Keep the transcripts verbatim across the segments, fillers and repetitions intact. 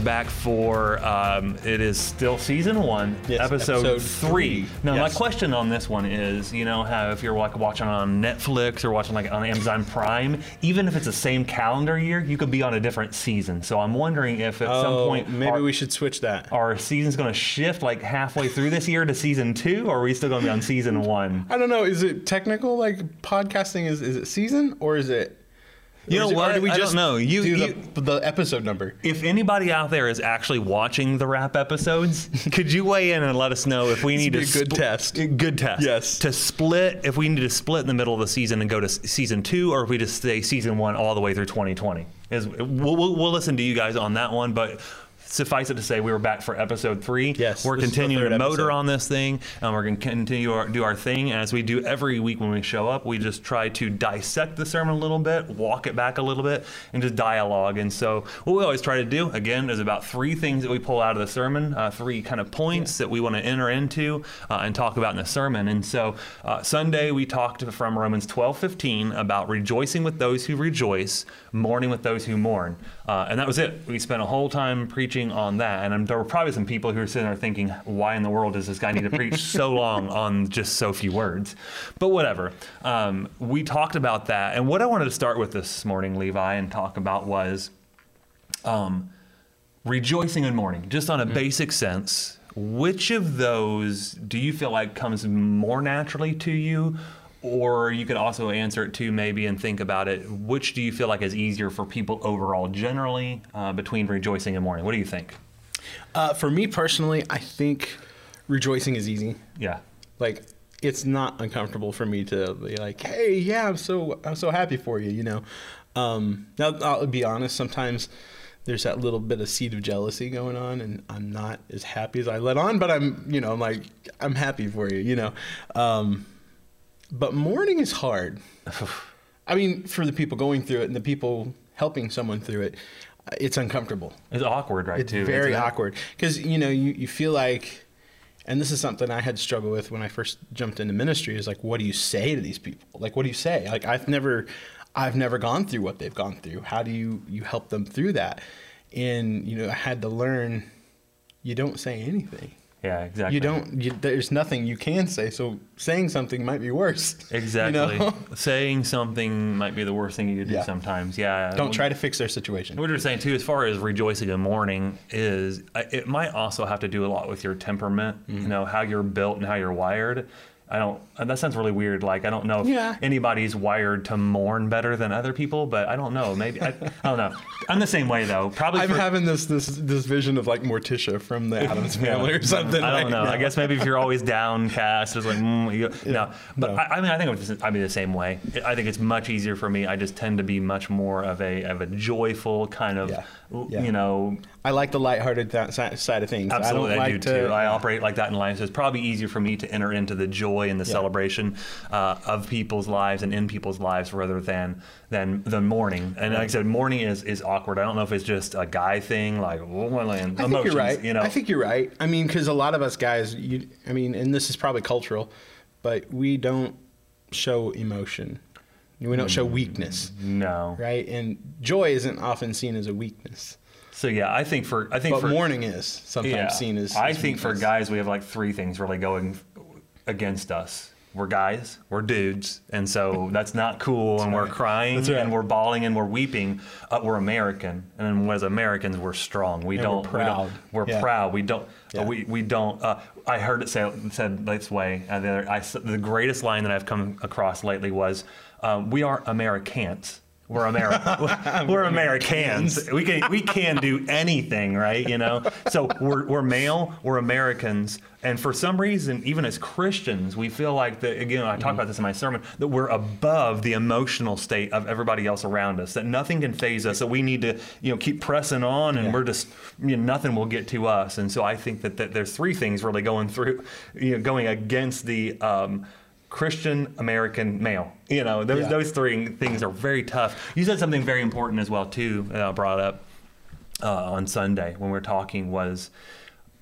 back for, um, it is still season one, yes, episode, episode three. three. Now, yes. my question on this one is, you know, how if you're like watching on Netflix or watching like on Amazon Prime, even if it's the same calendar year, you could be on a different season. So I'm wondering if at oh, some point maybe our, we should switch that. Our season's going to shift like halfway through this year to season two, or are we still going to be on season one? I don't know. Is it technical? Like podcasting is is it season or is it? You know it, what? Or do we I just don't know. You, do you, the, the episode number? If anybody out there is actually watching the rap episodes, could you weigh in and let us know if we need to be a good spl- test. Good test. Yes. To split, if we need to split in the middle of the season and go to s- season two, or if we just stay season one all the way through twenty twenty. Is we'll, we'll, we'll listen to you guys on that one, but. Suffice it to say, we were back for episode three. Yes, we're this is the continuing third to motor episode. on this thing, and we're going to continue to do our thing. As we do every week when we show up, we just try to dissect the sermon a little bit, walk it back a little bit, and just dialogue. And so what we always try to do, again, is about three things that we pull out of the sermon, uh, three kind of points yeah. that we want to enter into uh, and talk about in the sermon. And so uh, Sunday, we talked from Romans twelve fifteen about rejoicing with those who rejoice, mourning with those who mourn. Uh, and that was it. We spent a whole time preaching on that. And I'm, there were probably some people who were sitting there thinking, why in the world does this guy need to preach so long on just so few words? But whatever. Um, we talked about that. And what I wanted to start with this morning, Levi, and talk about was um, rejoicing and mourning, just on a mm-hmm. basic sense. Which of those do you feel like comes more naturally to you? Or you could also answer it too, maybe, and think about it. Which do you feel like is easier for people overall, generally, uh, between rejoicing and mourning? What do you think? Uh, for me personally, I think rejoicing is easy. Yeah. Like, it's not uncomfortable for me to be like, hey, yeah, I'm so I'm so happy for you, you know. Um, now, I'll be honest, sometimes there's that little bit of seed of jealousy going on, and I'm not as happy as I let on, but I'm, you know, I'm like, I'm happy for you, you know. Um, but mourning is hard. I mean, for the people going through it and the people helping someone through it, it's uncomfortable. It's awkward, right, it's too? It's very it's awkward. Because, you know, you, you feel like, and this is something I had to struggle with when I first jumped into ministry, is like, what do you say to these people? Like, what do you say? Like, I've never, I've never gone through what they've gone through. How do you, you help them through that? And, you know, I had to learn, you don't say anything. Yeah, exactly. You don't, you, there's nothing you can say, so saying something might be worse. Exactly. You know? Saying something might be the worst thing you could do yeah. sometimes. Yeah. Don't try to fix their situation. What you're saying, too, as far as rejoicing and mourning, is it might also have to do a lot with your temperament, mm-hmm. you know, how you're built and how you're wired. I don't, that sounds really weird. Like, I don't know if yeah. anybody's wired to mourn better than other people, but I don't know. Maybe, I, I don't know. I'm the same way, though. Probably. I'm for, havin this, this this vision of like Morticia from the Addams Family or something. I don't right know. now. I guess maybe if you're always downcast, it's like, mm, you, yeah. no. But no. I, I mean, I think I'm just, I'd be the same way. I think it's much easier for me. I just tend to be much more of a of a joyful kind of, yeah. Yeah. you know. I like the lighthearted th- side of things. Absolutely, I, don't I like do to, too. I yeah. operate like that in life, so it's probably easier for me to enter into the joy and the yeah. celebration uh, of people's lives and in people's lives rather than than than mourning. And like I said, mourning is, is awkward. I don't know if it's just a guy thing, like well, I emotions. think you're right. You know, I think you're right. I mean, because a lot of us guys, you, I mean, and this is probably cultural, but we don't show emotion. We don't show weakness. No. Right, and joy isn't often seen as a weakness. So yeah, I think for I think but for mourning is sometimes yeah, seen as. I as think weakness. for guys, we have like three things really going against us. We're guys, we're dudes, and so that's not cool. That's and right. we're crying, right. and we're bawling, and we're weeping. Uh, we're American, and as Americans, we're strong. We and don't. We're proud. We don't, we're yeah. proud. We don't. Yeah. Uh, we we don't. Uh, I heard it say, said this way. Uh, the, I, the greatest line that I've come across lately was, um, "We aren't Americans." We're American. We're Americans. We can we can do anything, right? You know. So we're we're male. We're Americans, and for some reason, even as Christians, we feel like that. Again, I talk mm-hmm. about this in my sermon, that we're above the emotional state of everybody else around us. That nothing can faze us. That we need to, you know, keep pressing on, and yeah. we're just, you know, nothing will get to us. And so I think that, that there's three things really going through, you know, going against the. Um, Christian American male, you know, those yeah. those three things are very tough. You said something very important as well too. That I brought up uh, on Sunday when we were talking was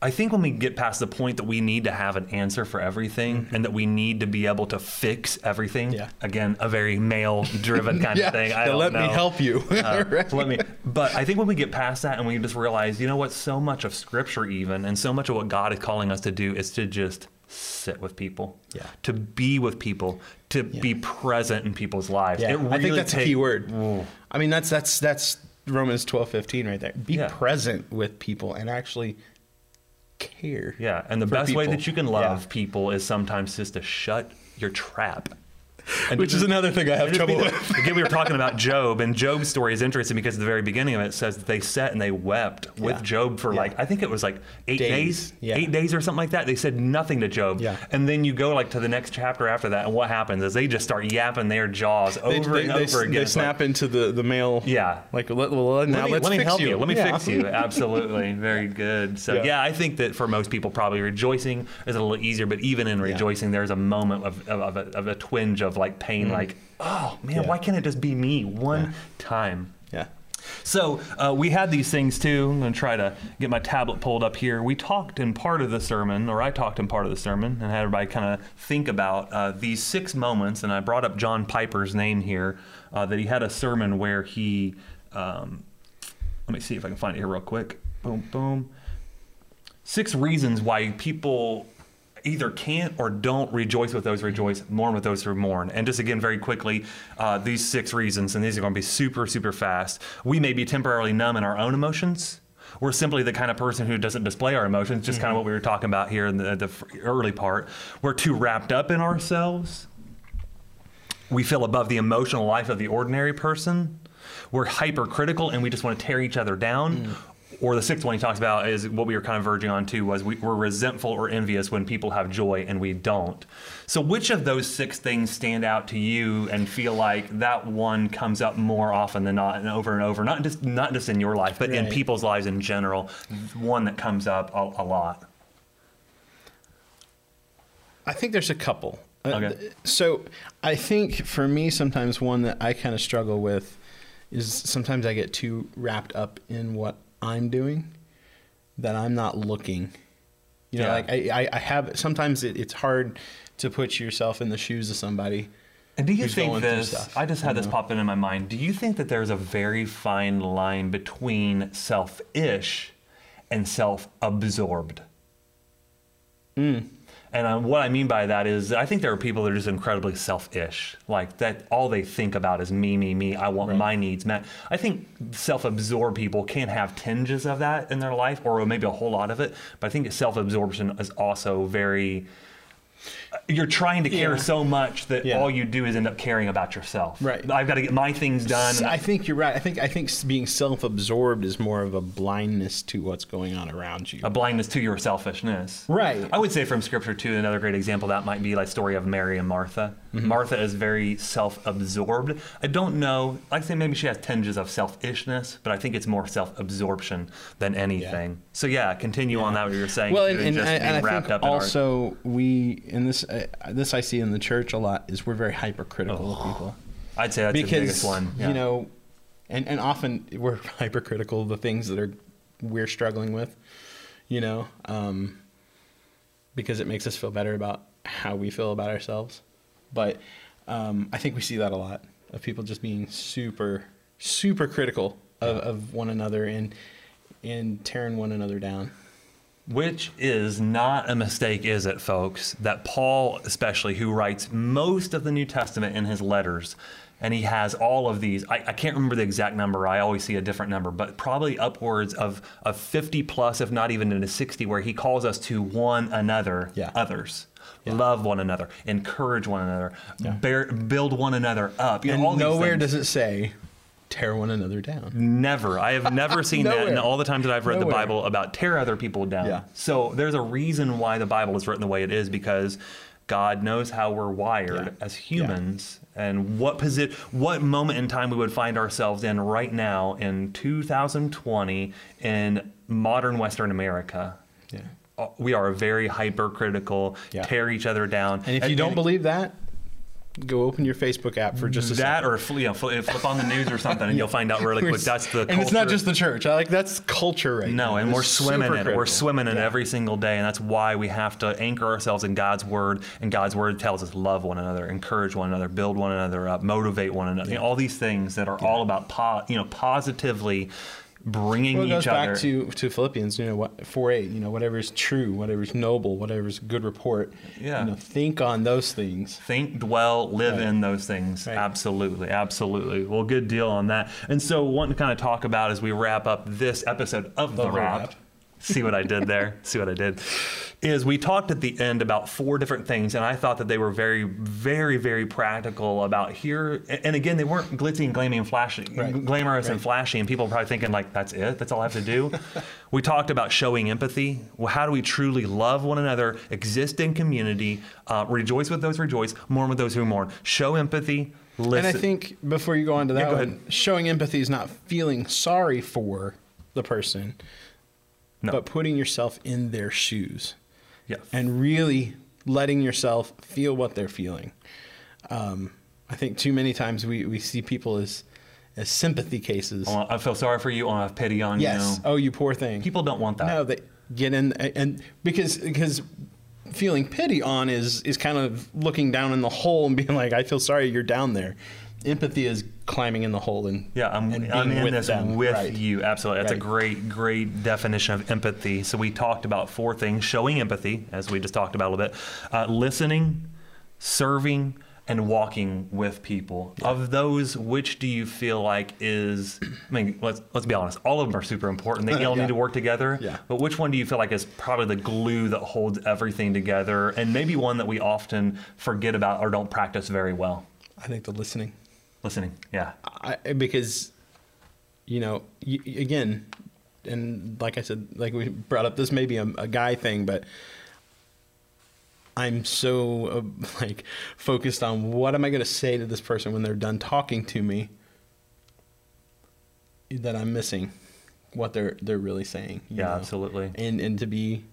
I think when we get past the point that we need to have an answer for everything mm-hmm. and that we need to be able to fix everything, yeah. again, a very male-driven kind yeah. of thing. I don't let know. me help you. uh, right. Let me. But I think when we get past that and we just realize, you know what, so much of Scripture even, and so much of what God is calling us to do is to just sit with people, yeah. to be with people, to yeah. be present in people's lives. Yeah. It really I think that's take, a key word. Ooh. I mean, that's that's that's Romans twelve fifteen right there. Be yeah. present with people and actually care. Yeah, and the best people. way that you can love yeah. people is sometimes just to shut your trap. And Which is another thing I have trouble with. Again, we were talking about Job, and Job's story is interesting because at the very beginning of it, it says that they sat and they wept with yeah. Job for yeah. like, I think it was like eight days, days. Yeah. eight days or something like that. They said nothing to Job. Yeah. And then you go like to the next chapter after that, and what happens is they just start yapping their jaws over they, they, and they, over again. They It's snap like, into the, the male. Yeah. Like, well, well now let me, let's let me fix help you. you. Let me yeah. fix you. Absolutely. Very good. So, yeah. Yeah. yeah, I think that for most people, probably rejoicing is a little easier, but even in rejoicing, yeah. there's a moment of, of, of, a, of a twinge of like pain, mm. like, oh man, yeah. why can't it just be me one yeah. time? Yeah. So uh, we had these things too. I'm going to try to get my tablet pulled up here. We talked in part of the sermon, or I talked in part of the sermon, and had everybody kind of think about uh, these six moments. And I brought up John Piper's name here, uh, that he had a sermon where he, um, let me see if I can find it here real quick. Boom, boom. Six reasons why people either can't or don't rejoice with those who rejoice, mourn with those who mourn. And just again, very quickly, uh, these six reasons, and these are going to be super, super fast. We may be temporarily numb in our own emotions. We're simply the kind of person who doesn't display our emotions, just mm-hmm. kind of what we were talking about here in the, the early part. We're too wrapped up in ourselves. We feel above the emotional life of the ordinary person. We're hypercritical and we just want to tear each other down. Mm. Or the sixth one he talks about is what we were kind of verging on too, was we, we're resentful or envious when people have joy and we don't. So which of those six things stand out to you and feel like that one comes up more often than not and over and over, not just not just in your life, but right. in people's lives in general, one that comes up a, a lot? I think there's a couple. Okay. Uh, so I think for me, sometimes one that I kind of struggle with is sometimes I get too wrapped up in what I'm doing that I'm not looking. You know, yeah. like I, I have, sometimes it, it's hard to put yourself in the shoes of somebody. And do you think this, stuff, I just had this know? pop in in my mind, do you think that there's a very fine line between selfish and self-absorbed? Mm. And uh, what I mean by that is I think there are people that are just incredibly selfish, like that all they think about is me, me, me. I want right. my needs met. I think self-absorbed people can have tinges of that in their life, or maybe a whole lot of it. But I think self-absorption is also very, you're trying to care yeah. so much that yeah. all you do is end up caring about yourself. Right. I've got to get my things done. I think you're right. I think I think being self-absorbed is more of a blindness to what's going on around you. A blindness to your selfishness. Right. I would say from Scripture too, another great example of that might be like story of Mary and Martha. Mm-hmm. Martha is very self-absorbed. I don't know, like I say maybe she has tinges of selfishness, but I think it's more self-absorption than anything. Yeah. So yeah, continue yeah. on that what you were saying. Well, and, and, just and, being and I wrapped think up in also our... we, in this, uh, this I see in the church a lot, is we're very hypercritical oh. of people. I'd say that's because, the biggest one. Yeah. You know, and, and often we're hypercritical of the things that are we're struggling with, you know, um, because it makes us feel better about how we feel about ourselves. But um, I think we see that a lot of people just being super, super critical of, yeah. of one another and and tearing one another down. Which is not a mistake, is it, folks? That Paul, especially, who writes most of the New Testament in his letters, and he has all of these, I, I can't remember the exact number, I always see a different number, but probably upwards of, of fifty plus, if not even into sixty, where he calls us to one another, yeah. others. Yeah. Love one another, encourage one another, yeah. bear, build one another up. You and know, all nowhere these does it say, tear one another down. Never. I have never seen that in all the times that I've read Nowhere. the Bible about tear other people down. Yeah. So there's a reason why the Bible is written the way it is, because God knows how we're wired yeah. as humans yeah. and what posi- what moment in time we would find ourselves in right now in two thousand twenty in modern Western America. Yeah. We are very hypercritical, yeah. tear each other down. And if you and, don't and, believe that, Go open your Facebook app for just a that, second. or fl- you know, fl- flip on the news or something, and you'll find out really quick. That's the and it's not culture. just the church. I like that's culture right No, now. and It's we're swimming super in it. We're critical. swimming in it Yeah. every single day, and that's why we have to anchor ourselves in God's word. And God's word tells us love one another, encourage one another, build one another up, motivate one another. You know, all these things that are all about po- you know positively bringing Well, it goes each other. back to, to Philippians, you know, what four eight, you know, whatever is true, whatever is noble, whatever is good report. Yeah. You know, think on those things. Think, dwell, live Right. in those things. Right. Absolutely, absolutely. Well, good deal on that. And so, wanting to kind of talk about as we wrap up this episode of the, The wrap. Wrap. See what I did there? See what I did? Is we talked at the end about four different things, and I thought that they were very, very, very practical about here. And again, they weren't glitzy and glammy and flashy, Right. glamorous Right. and flashy, and people are probably thinking like, "That's it? That's all I have to do?" We talked about showing empathy. Well, how do we truly love one another, exist in community, uh, rejoice with those who rejoice, mourn with those who mourn. Show empathy. Listen. And I think before you go on to that Yeah, go one, ahead. showing empathy is not feeling sorry for the person, No. but putting yourself in their shoes Yeah. and really letting yourself feel what they're feeling. Um, I think too many times we, we see people as as sympathy cases. I want- I feel sorry for you. I want to have pity on Yes. you. Oh, you poor thing. People don't want that. No, they get in and, and because because feeling pity on is is kind of looking down in the hole and being like, I feel sorry you're down there. Empathy is climbing in the hole and Yeah, I'm, and I'm being in with this them. with Right. you. Absolutely. That's Right. a great, great definition of empathy. So we talked about four things: showing empathy, as we just talked about a little bit, uh, listening, serving, and walking with people. Yeah. Of those, which do you feel like is, I mean, let's, let's be honest, all of them are super important. They all Yeah. need to work together. Yeah. But which one do you feel like is probably the glue that holds everything together, and maybe one that we often forget about or don't practice very well? I think the listening. Listening. Yeah. I, because, you know, y again, and like I said, like we brought up, this may be a, a guy thing, but I'm so uh, like focused on what am I going to say to this person when they're done talking to me that I'm missing what they're they're really saying. you Yeah, know? absolutely. And and to be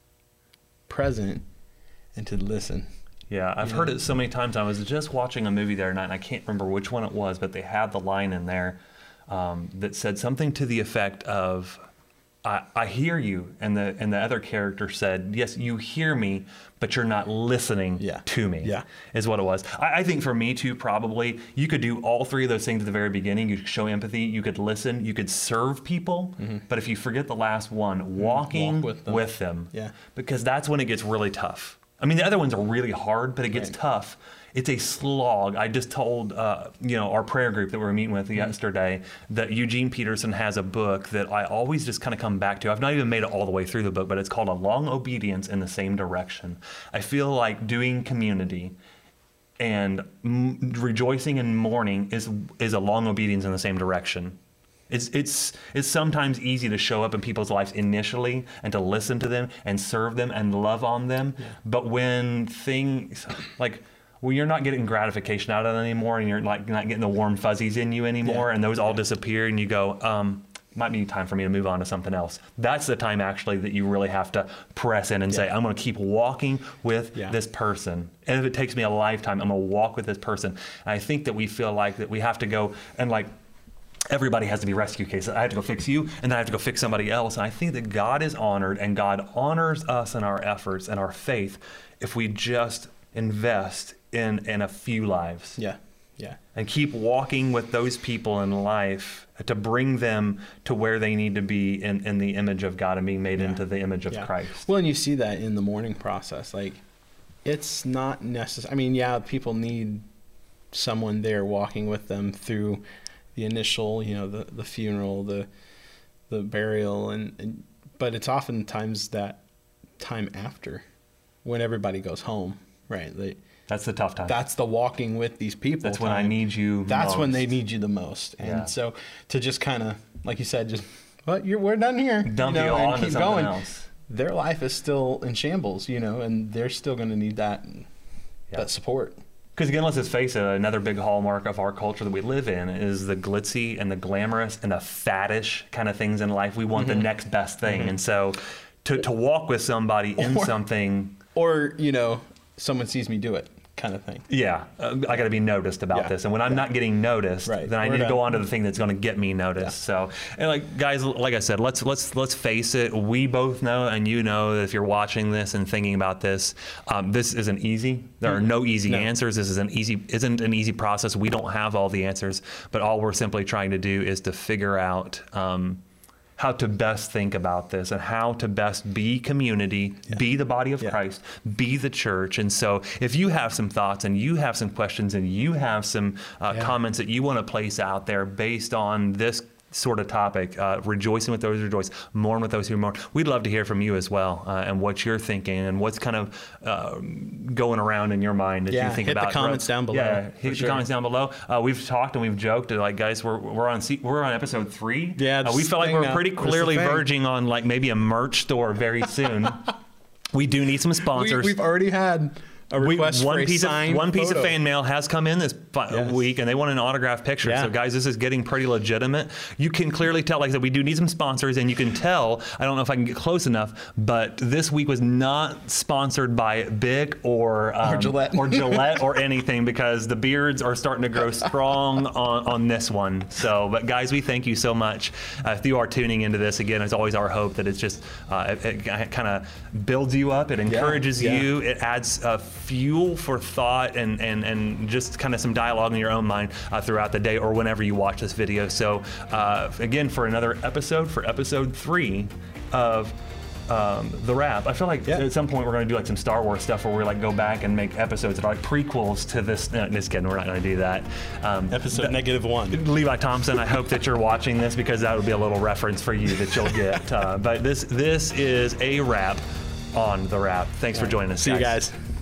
present and to listen. Yeah, I've Yeah. heard it so many times. I was just watching a movie the other night, and I can't remember which one it was, but they had the line in there um, that said something to the effect of, I, I hear you. And the, and the other character said, yes, you hear me, but you're not listening Yeah. to me, Yeah. is what it was. I, I think for me, too, probably, you could do all three of those things at the very beginning. You could show empathy, you could listen, you could serve people. But if you forget the last one, walking Walk with them. with them, Yeah. because that's when it gets really tough. I mean, the other ones are really hard, but it gets Right. tough. It's a slog. I just told, uh, you know, our prayer group that we were meeting with Mm-hmm. yesterday that Eugene Peterson has a book that I always just kind of come back to. I've not even made it all the way through the book, but it's called A Long Obedience in the Same Direction. I feel like doing community and m- rejoicing and mourning is is a long obedience in the same direction. It's it's it's sometimes easy to show up in people's lives initially and to listen to them and serve them and love on them. But when things like when you're not getting gratification out of it anymore, and you're like not getting the warm fuzzies in you anymore, Yeah. and those all disappear, and you go, um, might be time for me to move on to something else. That's the time actually that you really have to press in and say, I'm going to keep walking with Yeah. this person. And if it takes me a lifetime, I'm going to walk with this person. And I think that we feel like that we have to go and like, everybody has to be rescue cases. I have to go fix you, and then I have to go fix somebody else. And I think that God is honored, and God honors us in our efforts and our faith if we just invest in, in a few lives. Yeah. Yeah. And keep walking with those people in life to bring them to where they need to be in, in the image of God and being made Yeah. into the image of Yeah. Christ. Well, and you see that in the mourning process. Like, it's not necessary. I mean, yeah, people need someone there walking with them through the initial, you know, the, the funeral, the the burial, and, and but it's oftentimes that time after, when everybody goes home, right? They, That's the tough time. that's the walking with these people. That's when I time. need you That's when they most. need you the most. And Yeah. so to just kind of, like you said, just, well, you're, we're done here. Dump you know, you all and into keep something going. else. Their life is still in shambles, you know, and they're still going to need that Yeah. that support. Because again, let's just face it, another big hallmark of our culture that we live in is the glitzy and the glamorous and the faddish kind of things in life. We want the next best thing. And so to, to walk with somebody in Or- something, Or, you know, someone sees me do it. kind of thing. Yeah, uh, I got to be noticed about Yeah. this, and when I'm Yeah. not getting noticed, Right. then I We're need to done. go on to the thing that's going to get me noticed. Yeah. So, and like guys, like I said, let's let's let's face it. We both know, and you know, that if you're watching this and thinking about this, um, this isn't easy. There are no easy No. answers. This is an easy isn't an easy process. We don't have all the answers, but all we're simply trying to do is to figure out. Um, how to best think about this and how to best be community, be the body of Yeah. Christ, be the church. And so if you have some thoughts and you have some questions and you have some uh, Yeah. comments that you want to place out there based on this sort of topic, uh, rejoicing with those who rejoice, mourn with those who mourn, we'd love to hear from you as well, uh, and what you're thinking and what's kind of uh, going around in your mind as Yeah, you think hit the about comments down below, Yeah, for hit the sure. comments down below. Uh, we've talked and we've joked, like guys, we're we're on se- we're on episode three. Yeah, uh, this we feel like thing we're now. pretty This is the clearly thing. verging on like maybe a merch store very soon. We do need some We, sponsors. we've already had a We- request one for a piece of signed one piece photo. of fan mail has come in this fi- Yes. week, and they want an autographed picture. Yeah. So, guys, this is getting pretty legitimate. You can clearly tell, like I said, we do need some sponsors, and you can tell. I don't know if I can get close enough, but this week was not sponsored by Bic or um, Or Gillette. or Gillette or anything, because the beards are starting to grow strong on, on this one. So, but guys, we thank you so much. Uh, if you are tuning into this again, it's always our hope that it's just uh, it, it kind of builds you up, it encourages yeah. you, it adds uh, fuel for thought and, and, and just kind of some dialogue in your own mind uh, throughout the day or whenever you watch this video. So uh, again, for another episode, for episode three of um, The Wrap, I feel like Yeah. at some point we're going to do like some Star Wars stuff where we like go back and make episodes that are like prequels to this. No, just kidding, we're not going to do that. Um, Episode th- negative one. Levi Thompson, I hope that you're watching this, because that would be a little reference for you that you'll get. Uh, but this this is a wrap on The Wrap. Thanks for joining us. See you guys.